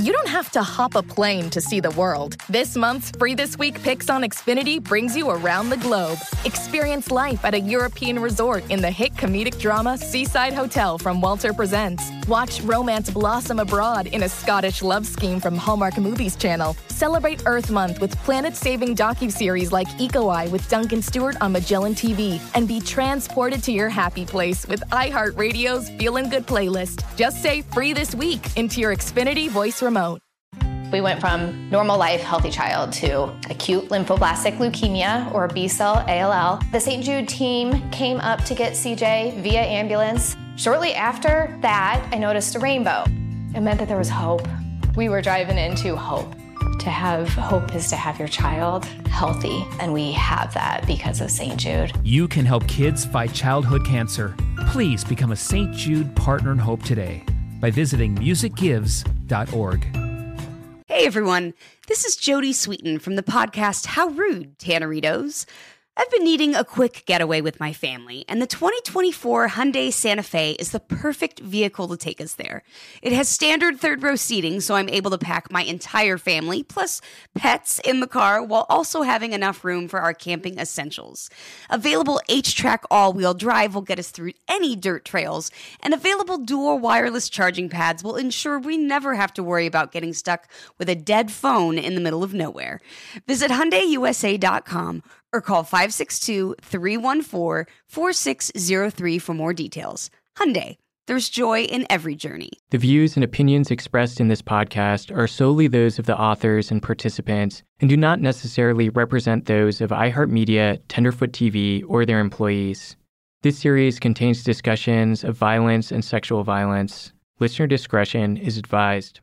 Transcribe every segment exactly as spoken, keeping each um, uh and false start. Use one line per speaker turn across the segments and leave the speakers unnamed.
you don't have to hop a plane to see the world. This month's Free This Week Picks on Xfinity brings you around the globe. Experience life at a European resort in the hit comedic drama Seaside Hotel from Walter Presents. Watch romance blossom abroad in a Scottish love scheme from Hallmark Movies Channel. Celebrate Earth Month with planet-saving docuseries like Eco Eye with Duncan Stewart on Magellan T V. And be transported to your happy place with iHeartRadio's Feelin' Good playlist. Just say Free This Week into your Xfinity voice remote.
We went from normal life, healthy child to acute lymphoblastic leukemia, or B-cell A L L. The Saint Jude team came up to get C J via ambulance. Shortly after that, I noticed a rainbow. It meant that there was hope. We were driving into hope. To have hope is to have your child healthy, and we have that because of Saint Jude.
You can help kids fight childhood cancer. Please become a Saint Jude Partner in Hope today by visiting music gives dot org.
Hey everyone, this is Jodie Sweetin from the podcast How Rude, Tanneritos. I've been needing a quick getaway with my family, and the twenty twenty-four Hyundai Santa Fe is the perfect vehicle to take us there. It has standard third-row seating, so I'm able to pack my entire family, plus pets, in the car, while also having enough room for our camping essentials. Available H-Track all-wheel drive will get us through any dirt trails, and available dual wireless charging pads will ensure we never have to worry about getting stuck with a dead phone in the middle of nowhere. Visit Hyundai U S A dot com or call five six two, three one four, four six zero three for more details. Hyundai, there's joy in every journey.
The views and opinions expressed in this podcast are solely those of the authors and participants and do not necessarily represent those of iHeartMedia, Tenderfoot T V, or their employees. This series contains discussions of violence and sexual violence. Listener discretion is advised.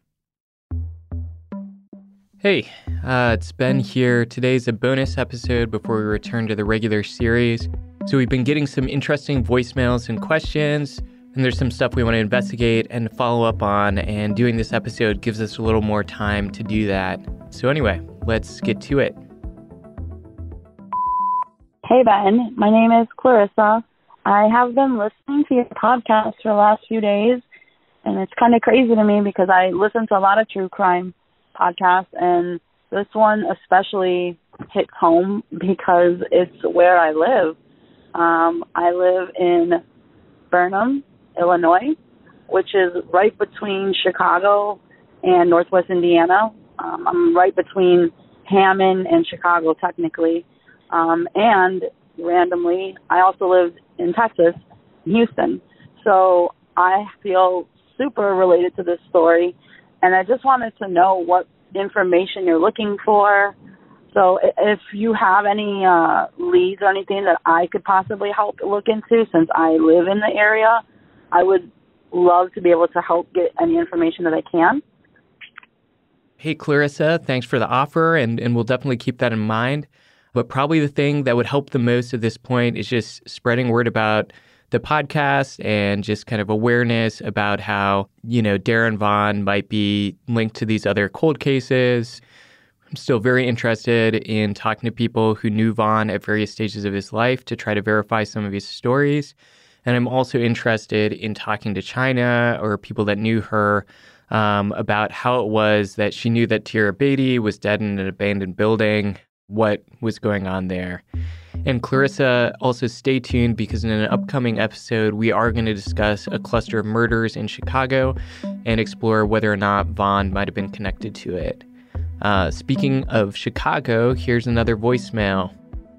Hey, uh, it's Ben here. Today's a bonus episode before we return to the regular series. So we've been getting some interesting voicemails and questions, and there's some stuff we want to investigate and follow up on, and doing this episode gives us a little more time to do that. So anyway, let's get to it.
Hey Ben, my name is Clarissa. I have been listening to your podcast for the last few days, and it's kind of crazy to me because I listen to a lot of true crime podcasts, and this one especially hits home because it's where I live. Um, I live in Burnham, Illinois, which is right between Chicago and Northwest Indiana. Um, I'm right between Hammond and Chicago, technically. Um, and randomly, I also lived in Texas, in Houston. So I feel super related to this story. And I just wanted to know what information you're looking for. So if you have any uh, leads or anything that I could possibly help look into, since I live in the area, I would love to be able to help get any information that I can.
Hey, Clarissa, thanks for the offer, and, and we'll definitely keep that in mind. But probably the thing that would help the most at this point is just spreading word about the podcast and just kind of awareness about how, you know, Darren Vaughn might be linked to these other cold cases. I'm still very interested in talking to people who knew Vaughn at various stages of his life to try to verify some of his stories. And I'm also interested in talking to China or people that knew her um, about how it was that she knew that Tyra Beatty was dead in an abandoned building, what was going on there. And Clarissa, also stay tuned because in an upcoming episode, we are going to discuss a cluster of murders in Chicago and explore whether or not Vaughn might have been connected to it. Uh, speaking of Chicago, here's another voicemail.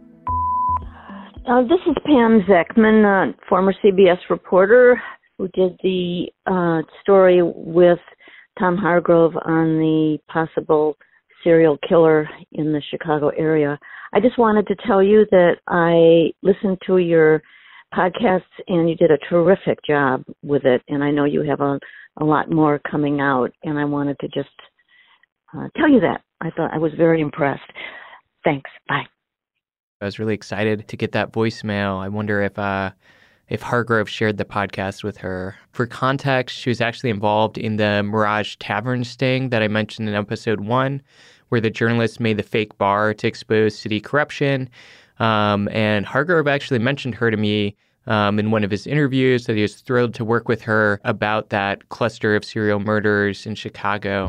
Uh, this is Pam Zeckman, uh, former C B S reporter who did the uh, story with Tom Hargrove on the possible serial killer in the Chicago area. I just wanted to tell you that I listened to your podcasts and you did a terrific job with it. And I know you have a, a lot more coming out. And I wanted to just uh, tell you that. I thought I was very impressed. Thanks. Bye.
I was really excited to get that voicemail. I wonder if uh, if Hargrove shared the podcast with her. For context, she was actually involved in the Mirage Tavern sting that I mentioned in episode one, where the journalist made the fake bar to expose city corruption. Um, and Hargrove actually mentioned her to me um, in one of his interviews, that he was thrilled to work with her about that cluster of serial murders in Chicago.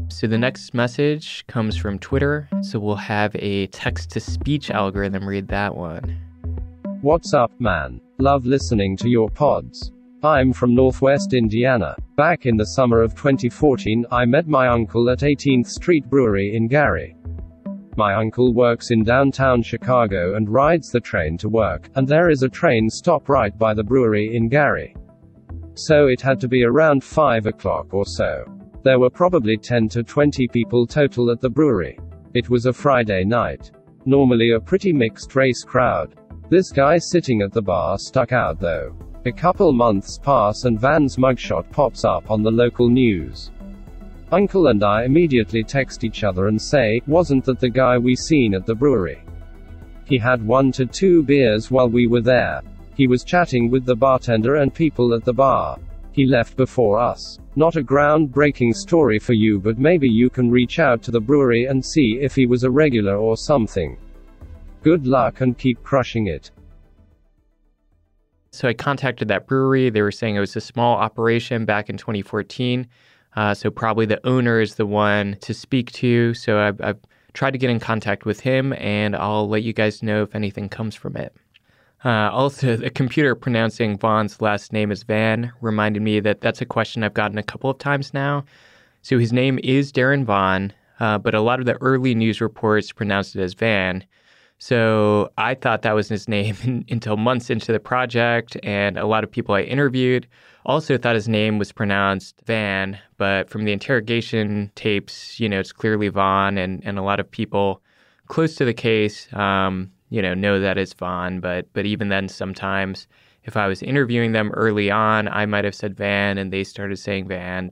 So the next message comes from Twitter, so we'll have a text-to-speech algorithm read that one.
What's up, man? Love listening to your pods. I'm from Northwest Indiana. Back in the summer of twenty fourteen, I met my uncle at eighteenth Street Brewery in Gary. My uncle works in downtown Chicago and rides the train to work, and there is a train stop right by the brewery in Gary. So it had to be around five o'clock or so. There were probably ten to twenty people total at the brewery. It was a Friday night. Normally a pretty mixed race crowd. This guy sitting at the bar stuck out though. A couple months pass and Van's mugshot pops up on the local news. Uncle and I immediately text each other and say, wasn't that the guy we seen at the brewery? He had one to two beers while we were there. He was chatting with the bartender and people at the bar. He left before us. Not a groundbreaking story for you, but maybe you can reach out to the brewery and see if he was a regular or something. Good luck and keep crushing it.
So I contacted that brewery. They were saying it was a small operation back in twenty fourteen. Uh, so probably the owner is the one to speak to. So I've, I've tried to get in contact with him, and I'll let you guys know if anything comes from it. Uh, also, the computer pronouncing Vaughn's last name as Van reminded me that that's a question I've gotten a couple of times now. So his name is Darren Vaughn, uh, but a lot of the early news reports pronounced it as Van. So I thought that was his name in, until months into the project, and a lot of people I interviewed also thought his name was pronounced Van, but from the interrogation tapes, you know, it's clearly Vaughn, and, and a lot of people close to the case, um, you know, know that it's Vaughn, but but even then, sometimes if I was interviewing them early on, I might have said Van, and they started saying Van.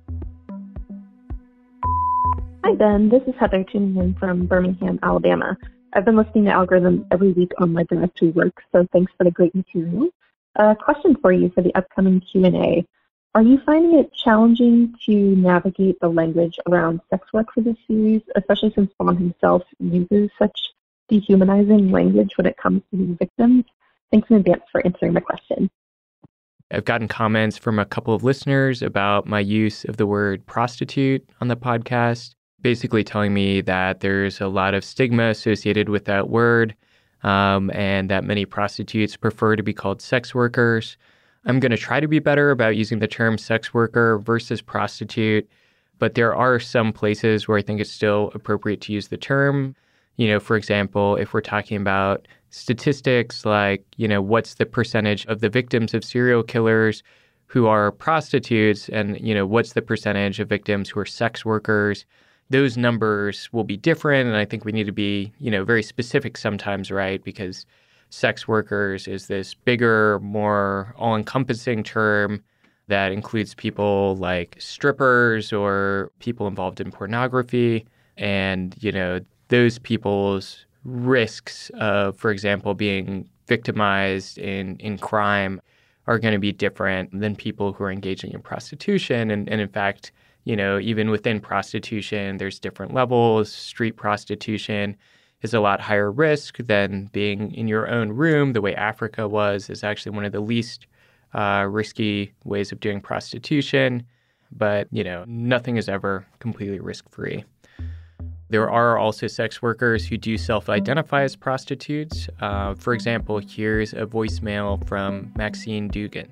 Hi, Ben. This is Heather tuning in from Birmingham, Alabama. I've been listening to Algorithm every week on my drive to work, so thanks for the great material. A question for you for the upcoming Q and A. Are you finding it challenging to navigate the language around sex work for this series, especially since Vaughn himself uses such dehumanizing language when it comes to his victims? Thanks in advance for answering my question.
I've gotten comments from a couple of listeners about my use of the word prostitute on the podcast, basically telling me that there's a lot of stigma associated with that word, um, and that many prostitutes prefer to be called sex workers. I'm going to try to be better about using the term sex worker versus prostitute, but there are some places where I think it's still appropriate to use the term. You know, for example, if we're talking about statistics like, you know, what's the percentage of the victims of serial killers who are prostitutes, and, you know, what's the percentage of victims who are sex workers? Those numbers will be different, and I think we need to be, you know, very specific sometimes, right? Because sex workers is this bigger, more all-encompassing term that includes people like strippers or people involved in pornography. And, you know, those people's risks of, for example, being victimized in, in crime are going to be different than people who are engaging in prostitution. And, and in fact, you know, even within prostitution, there's different levels. Street prostitution is a lot higher risk than being in your own room, the way Africa was, is actually one of the least uh, risky ways of doing prostitution. But, you know, nothing is ever completely risk-free. There are also sex workers who do self-identify as prostitutes. Uh, for example, here's a voicemail from Maxine Dugan.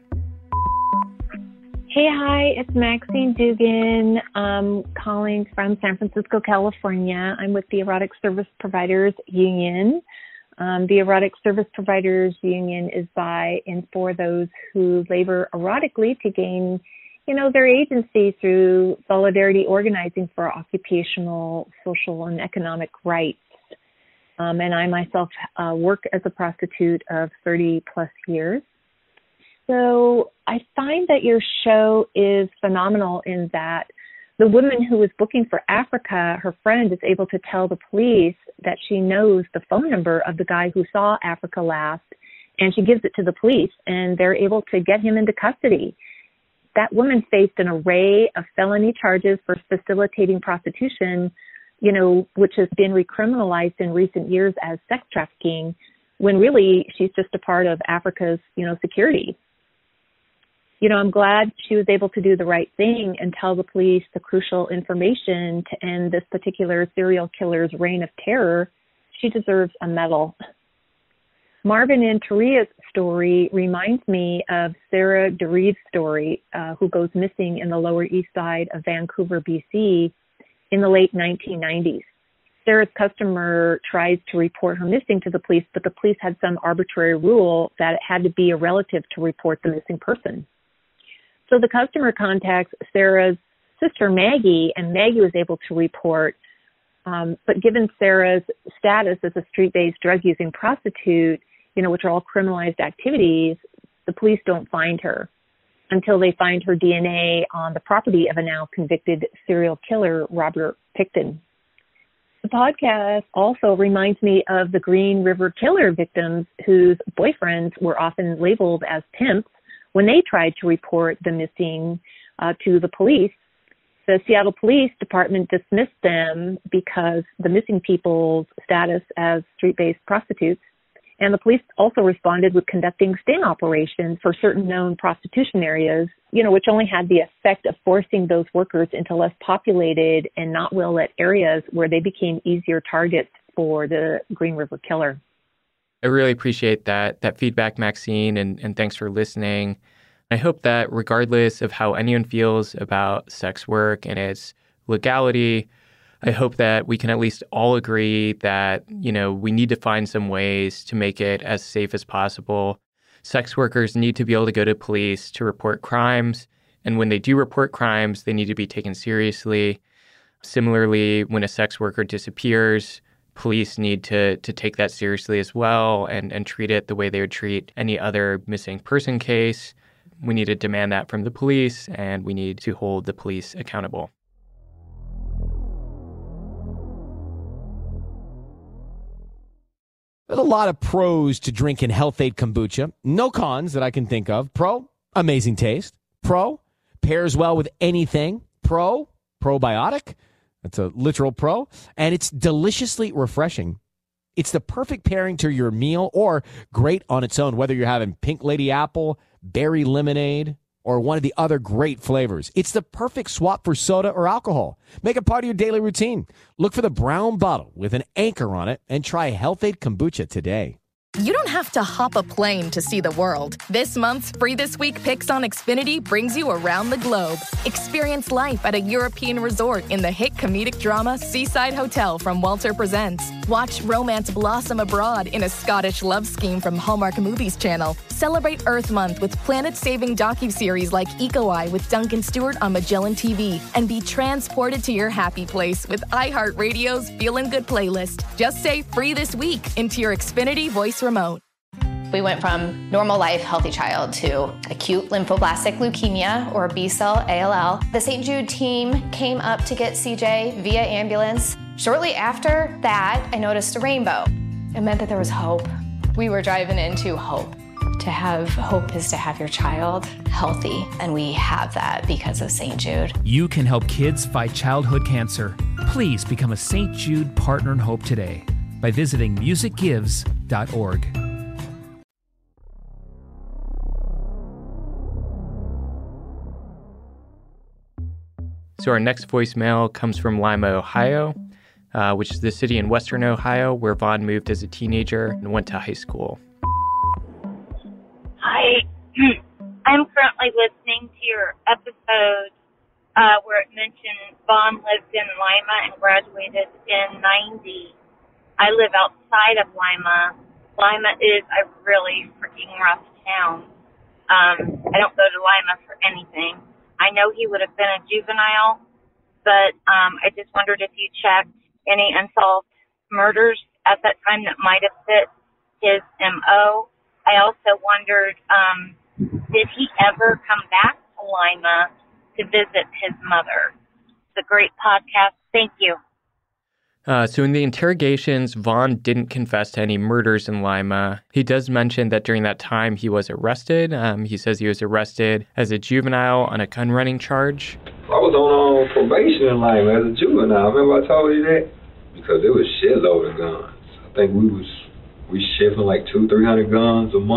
Hey, hi, it's Maxine Dugan. I'm calling from San Francisco, California. I'm with the Erotic Service Providers Union. Um, the Erotic Service Providers Union is by and for those who labor erotically to gain, you know, their agency through solidarity organizing for occupational, social, and economic rights. Um, and I myself uh, work as a prostitute of thirty plus years. So I find that your show is phenomenal in that the woman who is booking for Africa, her friend is able to tell the police that she knows the phone number of the guy who saw Africa last, and she gives it to the police, and they're able to get him into custody. That woman faced an array of felony charges for facilitating prostitution, you know, which has been recriminalized in recent years as sex trafficking, when really she's just a part of Africa's, you know, security. You know, I'm glad she was able to do the right thing and tell the police the crucial information to end this particular serial killer's reign of terror. She deserves a medal. Marvin and Taria's story reminds me of Sarah DeReeve's story, uh, who goes missing in the Lower East Side of Vancouver, B C in the late nineteen nineties. Sarah's customer tries to report her missing to the police, but the police had some arbitrary rule that it had to be a relative to report the missing person. So the customer contacts Sarah's sister, Maggie, and Maggie was able to report. Um, but given Sarah's status as a street-based drug-using prostitute, you know, which are all criminalized activities, the police don't find her until they find her D N A on the property of a now convicted serial killer, Robert Pickton. The podcast also reminds me of the Green River Killer victims whose boyfriends were often labeled as pimps when they tried to report the missing uh, to the police. The Seattle Police Department dismissed them because the missing people's status as street-based prostitutes. And the police also responded with conducting sting operations for certain known prostitution areas, you know, which only had the effect of forcing those workers into less populated and not well-lit areas where they became easier targets for the Green River Killer.
I really appreciate that that feedback, Maxine, and, and thanks for listening. I hope that regardless of how anyone feels about sex work and its legality, I hope that we can at least all agree that, you know, we need to find some ways to make it as safe as possible. Sex workers need to be able to go to police to report crimes, and when they do report crimes, they need to be taken seriously. Similarly, when a sex worker disappears, police need to to take that seriously as well and, and treat it the way they would treat any other missing person case. We need to demand that from the police, and we need to hold the police accountable.
There's a lot of pros to drinking Health-Ade kombucha. No cons that I can think of. Pro, amazing taste. Pro, pairs well with anything. Pro, probiotic. That's a literal pro. And it's deliciously refreshing. It's the perfect pairing to your meal or great on its own, whether you're having pink lady apple, berry lemonade, or one of the other great flavors. It's the perfect swap for soda or alcohol. Make it part of your daily routine. Look for the brown bottle with an anchor on it and try Health-Ade kombucha today.
You don't have to hop a plane to see the world. This month's Free This Week Picks on Xfinity brings you around the globe. Experience life at a European resort in the hit comedic drama Seaside Hotel from Walter Presents. Watch romance blossom abroad in a Scottish love scheme from Hallmark Movies Channel. Celebrate Earth Month with planet-saving docuseries like Eco Eye with Duncan Stewart on Magellan T V. And be transported to your happy place with iHeartRadio's Feelin' Good playlist. Just say Free This Week into your Xfinity voice remote.
We went from normal life, healthy child to acute lymphoblastic leukemia, or B-cell A L L. The Saint Jude team came up to get C J via ambulance. Shortly after that, I noticed a rainbow. It meant that there was hope. We were driving into hope. To have hope is to have your child healthy, and we have that because of Saint Jude.
You can help kids fight childhood cancer. Please become a Saint Jude Partner in Hope today by visiting music gives dot org.
So our next voicemail comes from Lima, Ohio, uh, which is the city in western Ohio where Vaughn moved as a teenager and went to high school.
Hi. I'm currently listening to your episode uh, where it mentioned Vaughn lived in Lima and graduated in ninety. I live outside of Lima. Lima is a really freaking rough town. Um, I don't go to Lima for anything. I know he would have been a juvenile, but um, I just wondered if you checked any unsolved murders at that time that might have fit his M O. I also wondered, um, did he ever come back to Lima to visit his mother? It's a great podcast. Thank you.
Uh, so in the interrogations, Vaughn didn't confess to any murders in Lima. He does mention that during that time he was arrested. Um, he says he was arrested as a juvenile on a gun running charge.
I was on uh, probation in Lima as a juvenile. Remember I told you that? Because there was shitload of guns. I think we was we shipping like two, three hundred guns a month.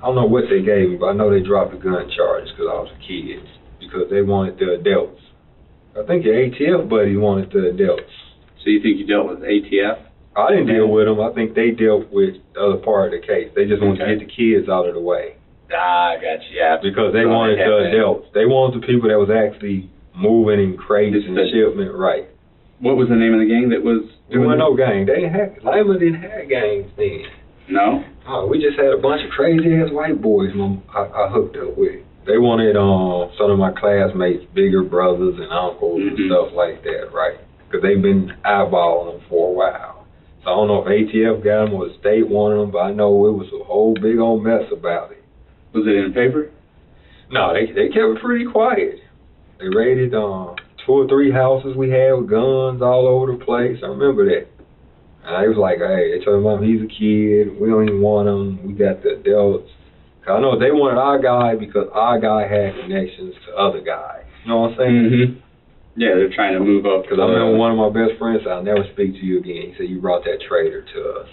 I don't know what they gave me, but I know they dropped the gun charges because I was a kid, because they wanted the adults. I think your A T F buddy wanted the adults.
So you think you dealt with A T F?
I didn't deal with them. I think they dealt with the other part of the case. They just wanted
Okay.
to get the kids out of the way.
Ah, I got you. Yeah.
Because they
So
wanted
had
the
that.
adults. They wanted the people that was actually moving in crates and
the-
shipment, right.
What was the name of the gang that was
There
doing
wasn't no
this?
gang. They didn't have, Lima didn't have gangs then.
No?
Oh, we just had a bunch of crazy ass white boys Mom, I, I hooked up with. They wanted um some of my classmates, bigger brothers and uncles
Mm-hmm.
and stuff like that, right? Because they've been eyeballing them for a while. So I don't know if A T F got them or the state wanted them, but I know it was a whole big old mess about it.
Was it in the paper?
No, they they kept it pretty quiet. They raided um two or three houses we had with guns all over the place. I remember that. And I was like, hey, they told him he's a kid. We don't even want him. We got the adults. I know they wanted our guy because our guy had connections to other guys. You know what I'm saying?
Mm-hmm. Yeah, they're trying to move up.
Because I remember one of my best friends said, I'll never speak to you again. He said, you brought that traitor to us.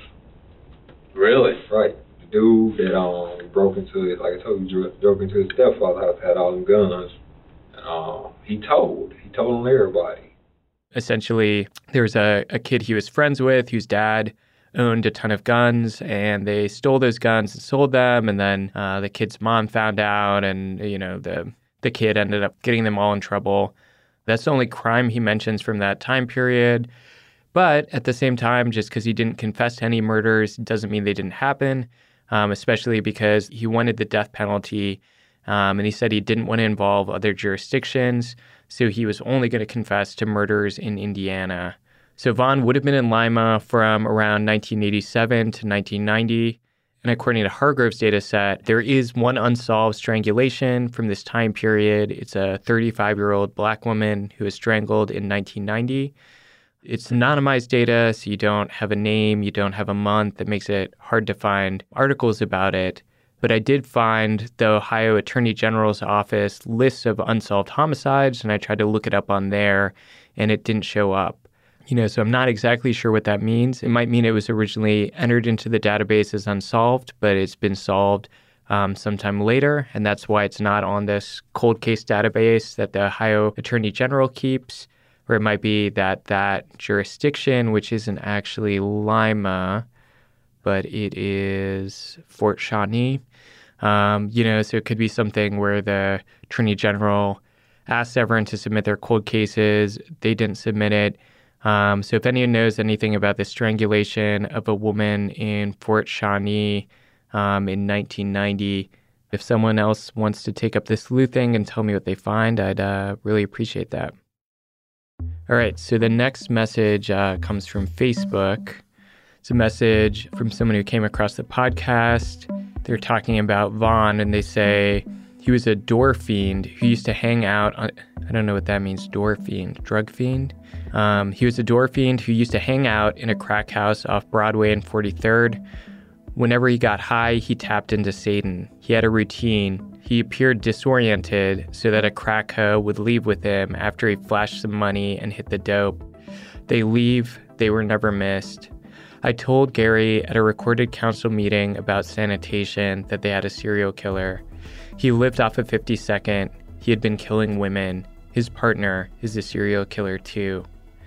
Really?
Right. The dude that um broke into his, like I told you, dro- broke into his stepfather's house, had all them guns. And, um, he told. He told on everybody.
Essentially, there was a, a kid he was friends with whose dad owned a ton of guns, and they stole those guns and sold them, and then uh, the kid's mom found out, and, you know, the the kid ended up getting them all in trouble. That's the only crime he mentions from that time period. But at the same time, just because he didn't confess to any murders doesn't mean they didn't happen, um, especially because he wanted the death penalty, um, and he said he didn't want to involve other jurisdictions, so he was only going to confess to murders in Indiana. So Vaughn would have been in Lima from around nineteen eighty-seven to nineteen ninety. And according to Hargrove's data set, there is one unsolved strangulation from this time period. It's a thirty-five-year-old black woman who was strangled in nineteen ninety. It's anonymized data, so you don't have a name, you don't have a month. That makes it hard to find articles about it. But I did find the Ohio Attorney General's office lists of unsolved homicides, and I tried to look it up on there, and it didn't show up. You know, so I'm not exactly sure what that means. It might mean it was originally entered into the database as unsolved, but it's been solved um, sometime later, and that's why it's not on this cold case database that the Ohio Attorney General keeps. Or it might be that that jurisdiction, which isn't actually Lima, but it is Fort Shawnee. Um, you know, so it could be something where the Attorney General asked everyone to submit their cold cases. They didn't submit it. Um, so if anyone knows anything about the strangulation of a woman in Fort Shawnee um, in nineteen ninety, if someone else wants to take up this sleuthing and tell me what they find, I'd uh, really appreciate that. All right, so the next message uh, comes from Facebook. It's a message from someone who came across the podcast. They're talking about Vaughn, and they say he was a door fiend who used to hang out on, I don't know what that means, door fiend, drug fiend. Um, he was a door fiend who used to hang out in a crack house off Broadway and forty-third. Whenever he got high, he tapped into Satan. He had a routine. He appeared disoriented so that a crack hoe would leave with him after he flashed some money and hit the dope. They leave. They were never missed. I told Gary at a recorded council meeting about sanitation that they had a serial killer. He lived off of fifty-second. He had been killing women. His partner is a serial killer too.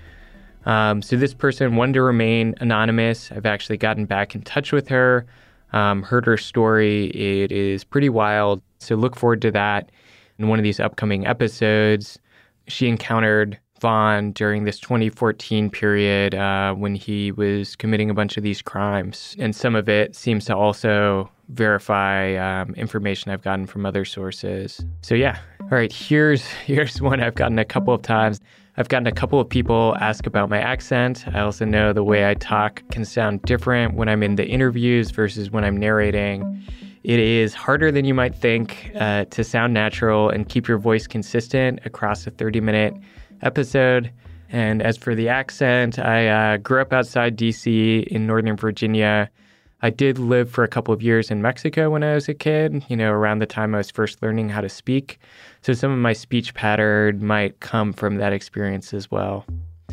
Um, so this person wanted to remain anonymous. I've actually gotten back in touch with her, um, heard her story. It is pretty wild. So look forward to that in one of these upcoming episodes. She encountered Vaughn during this twenty fourteen period uh, when he was committing a bunch of these crimes. And some of it seems to also verify um, information I've gotten from other sources. So yeah, all right, here's here's one I've gotten a couple of times. I've gotten a couple of people ask about my accent. I also know the way I talk can sound different when I'm in the interviews versus when I'm narrating. It is harder than you might think uh, to sound natural and keep your voice consistent across a thirty-minute episode. And as for the accent, I uh, grew up outside D C in Northern Virginia. I did live for a couple of years in Mexico when I was a kid, you know, around the time I was first learning how to speak. So some of my speech pattern might come from that experience as well.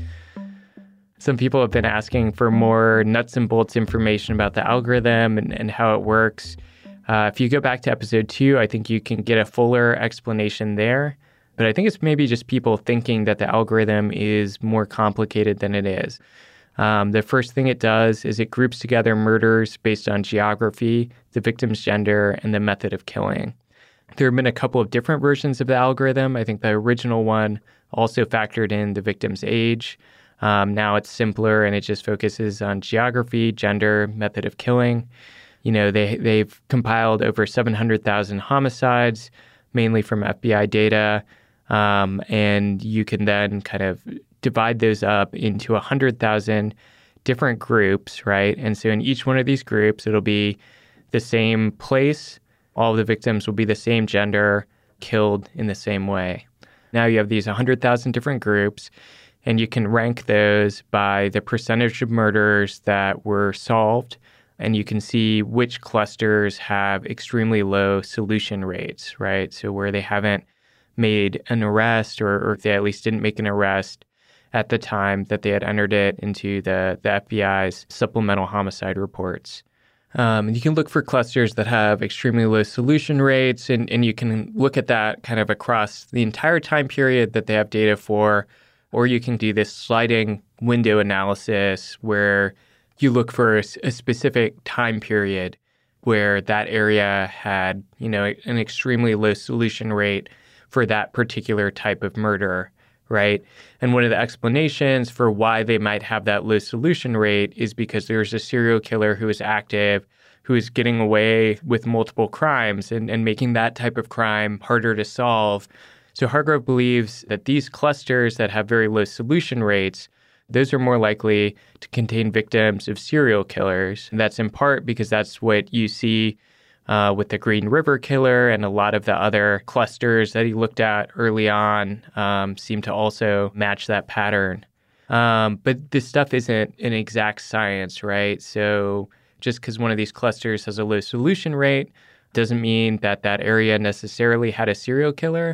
Some people have been asking for more nuts and bolts information about the algorithm and, and how it works. Uh, if you go back to episode two, I think you can get a fuller explanation there. But I think it's maybe just people thinking that the algorithm is more complicated than it is. Um, the first thing it does is it groups together murders based on geography, the victim's gender, and the method of killing. There have been a couple of different versions of the algorithm. I think the original one also factored in the victim's age. Um, now it's simpler and it just focuses on geography, gender, method of killing. You know, they, they've compiled over seven hundred thousand homicides, mainly from F B I data. Um, and you can then kind of divide those up into one hundred thousand different groups, right? And so in each one of these groups, it'll be the same place. All of the victims will be the same gender, killed in the same way. Now you have these one hundred thousand different groups, and you can rank those by the percentage of murders that were solved, and you can see which clusters have extremely low solution rates, right? So where they haven't made an arrest, or, or they at least didn't make an arrest at the time that they had entered it into the, the F B I's supplemental homicide reports. Um, and you can look for clusters that have extremely low solution rates, and, and you can look at that kind of across the entire time period that they have data for, or you can do this sliding window analysis where you look for a, a specific time period where that area had, you know, an extremely low solution rate for that particular type of murder, right? And one of the explanations for why they might have that low solution rate is because there's a serial killer who is active, who is getting away with multiple crimes and, and making that type of crime harder to solve. So Hargrove believes that these clusters that have very low solution rates, those are more likely to contain victims of serial killers. And that's in part because that's what you see Uh, with the Green River Killer, and a lot of the other clusters that he looked at early on um, seem to also match that pattern. Um, but this stuff isn't an exact science, right? So just because one of these clusters has a low solution rate doesn't mean that that area necessarily had a serial killer,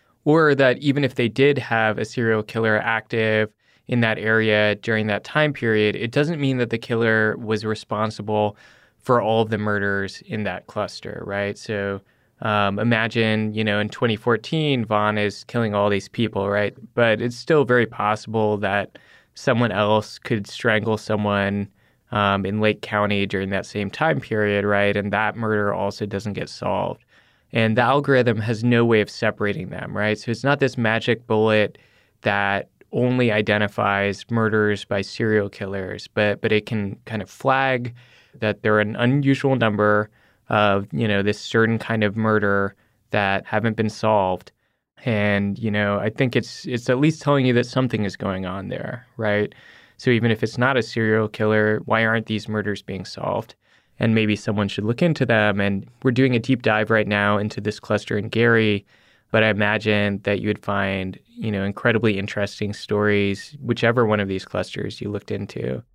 or that even if they did have a serial killer active in that area during that time period, it doesn't mean that the killer was responsible for all of the murders in that cluster, right? So um, imagine, you know, in twenty fourteen, Vaughn is killing all these people, right? But it's still very possible that someone else could strangle someone um, in Lake County during that same time period, right? And that murder also doesn't get solved. And the algorithm has no way of separating them, right? So it's not this magic bullet that only identifies murders by serial killers, but but it can kind of flag that there are an unusual number of, you know, this certain kind of murder that haven't been solved. And, you know, I think it's it's at least telling you that something is going on there, right? So even if it's not a serial killer, why aren't these murders being solved? And maybe someone should look into them. And we're doing a deep dive right now into this cluster in Gary, but I imagine that you would find, you know, incredibly interesting stories, whichever one of these clusters you looked into.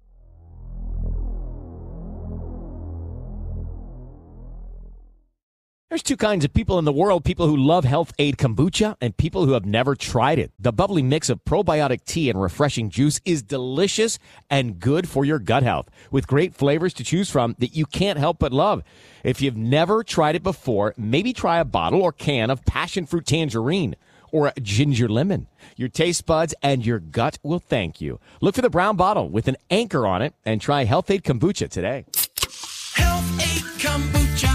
There's two kinds of people in the world, people who love Health Aid Kombucha and people who have never tried it. The bubbly mix of probiotic tea and refreshing juice is delicious and good for your gut health, with great flavors to choose from that you can't help but love. If you've never tried it before, maybe try a bottle or can of passion fruit tangerine or ginger lemon. Your taste buds and your gut will thank you. Look for the brown bottle with an anchor on it and try Health Aid Kombucha today.
Health Aid Kombucha.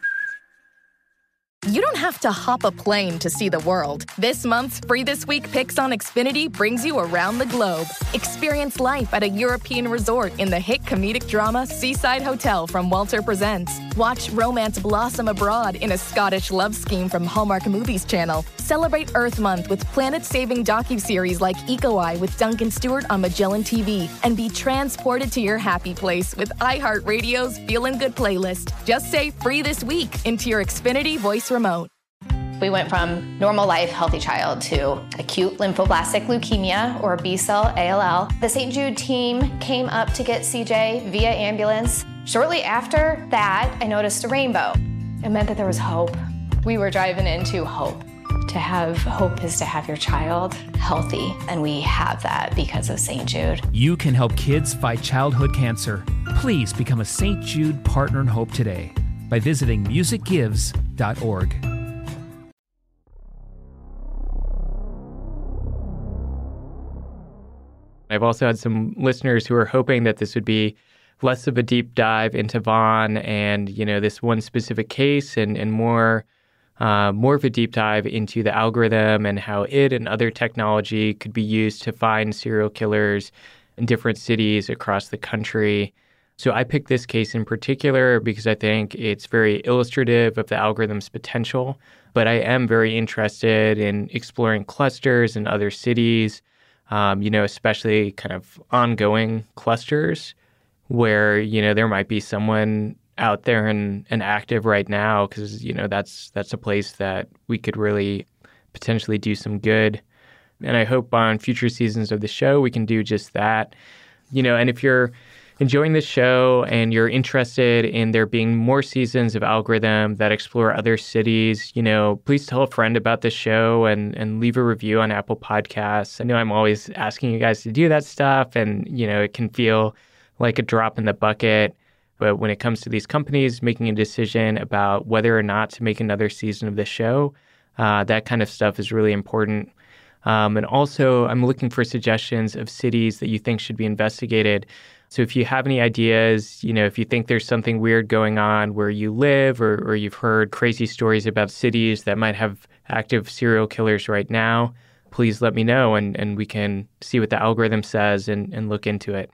You don't have to hop a plane to see the world. This month's Free This Week Picks on Xfinity brings you around the globe. Experience life at a European resort in the hit comedic drama Seaside Hotel from Walter Presents. Watch romance blossom abroad in a Scottish love scheme from Hallmark Movies Channel. Celebrate Earth Month with planet-saving docuseries like Eco Eye with Duncan Stewart on Magellan T V. And be transported to your happy place with iHeartRadio's Feelin' Good playlist. Just say Free This Week into your Xfinity voice remote.
We went from normal life, healthy child to acute lymphoblastic leukemia, or B-cell A L L. The Saint Jude team came up to get C J via ambulance. Shortly after that, I noticed a rainbow. It meant that there was hope. We were driving into hope. To have hope is to have your child healthy, and we have that because of Saint Jude.
You can help kids fight childhood cancer. Please become a Saint Jude Partner in Hope today by visiting music gives dot org.
I've also had some listeners who are hoping that this would be less of a deep dive into Vaughn and, you know, this one specific case and, and more uh, more of a deep dive into the algorithm and how it and other technology could be used to find serial killers in different cities across the country. So I picked this case in particular because I think it's very illustrative of the algorithm's potential, but I am very interested in exploring clusters in other cities, um, you know, especially kind of ongoing clusters where, you know, there might be someone out there and, and active right now because, you know, that's that's a place that we could really potentially do some good. And I hope on future seasons of the show we can do just that. You know, and if you're enjoying this show and you're interested in there being more seasons of Algorithm that explore other cities, you know, please tell a friend about the show and, and leave a review on Apple Podcasts. I know I'm always asking you guys to do that stuff and, you know, it can feel like a drop in the bucket. But when it comes to these companies making a decision about whether or not to make another season of the show, uh, that kind of stuff is really important. Um, and also, I'm looking for suggestions of cities that you think should be investigated. So if you have any ideas, you know, if you think there's something weird going on where you live or, or you've heard crazy stories about cities that might have active serial killers right now, please let me know and, and we can see what the algorithm says and, and look into it.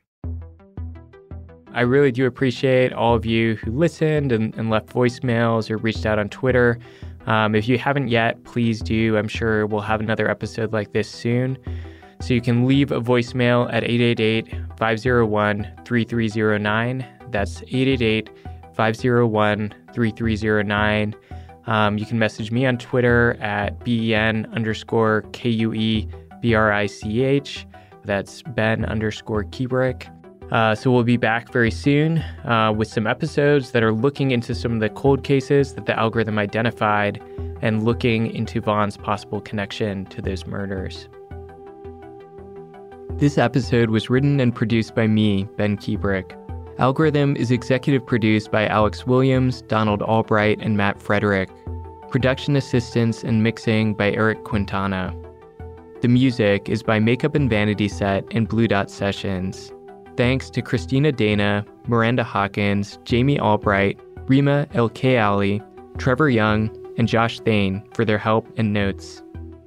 I really do appreciate all of you who listened and, and left voicemails or reached out on Twitter. Um, if you haven't yet, please do. I'm sure we'll have another episode like this soon. So you can leave a voicemail at eight eight eight, five oh one, three three oh nine. That's eight eight eight, five oh one, three three oh nine. Um, you can message me on Twitter at Ben underscore K U E B R I C H. That's Ben underscore Kubrick. Uh, so we'll be back very soon uh, with some episodes that are looking into some of the cold cases that the algorithm identified and looking into Vaughn's possible connection to those murders. This episode was written and produced by me, Ben Kubrick. Algorithm is executive produced by Alex Williams, Donald Albright, and Matt Frederick. Production assistance and mixing by Eric Quintana. The music is by Makeup and Vanity Set and Blue Dot Sessions. Thanks to Christina Dana, Miranda Hawkins, Jamie Albright, Rima El-Kayali, Trevor Young, and Josh Thane for their help and notes.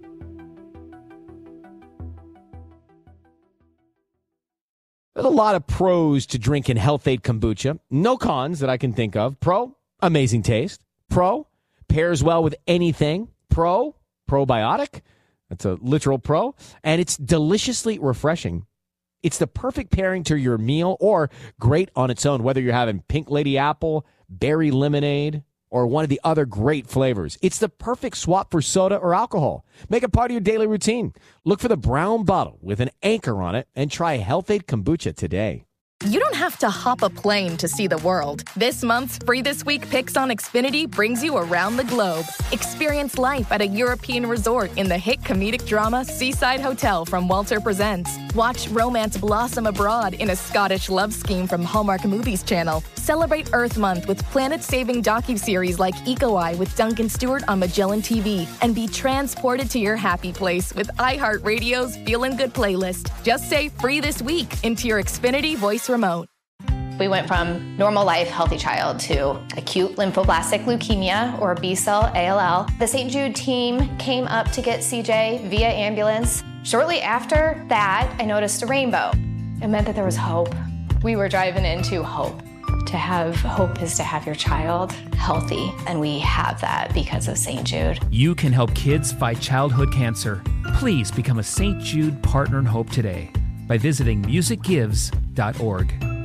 There's a lot of pros to drinking Health-Ade kombucha. No cons that I can think of. Pro, amazing taste. Pro, pairs well with anything. Pro, probiotic. That's a literal pro. And it's deliciously refreshing. It's the perfect pairing to your meal or great on its own, whether you're having pink lady apple, berry lemonade, or one of the other great flavors. It's the perfect swap for soda or alcohol. Make it part of your daily routine. Look for the brown bottle with an anchor on it and try Health-Ade kombucha today.
You don't have to hop a plane to see the world. This month's Free This Week Picks on Xfinity brings you around the globe. Experience life at a European resort in the hit comedic drama Seaside Hotel from Walter Presents. Watch romance blossom abroad in a Scottish love scheme from Hallmark Movies Channel. Celebrate Earth Month with planet-saving docuseries like Eco Eye with Duncan Stewart on Magellan T V. And be transported to your happy place with iHeartRadio's Feelin' Good playlist. Just say Free This Week into your Xfinity voice remote.
We went from normal life, healthy child to acute lymphoblastic leukemia or B-cell A L L. The Saint Jude team came up to get C J via ambulance. Shortly after that, I noticed a rainbow. It meant that there was hope. We were driving into hope. To have hope is to have your child healthy, and we have that because of Saint Jude.
You can help kids fight childhood cancer. Please become a Saint Jude Partner in Hope today by visiting music gives dot org.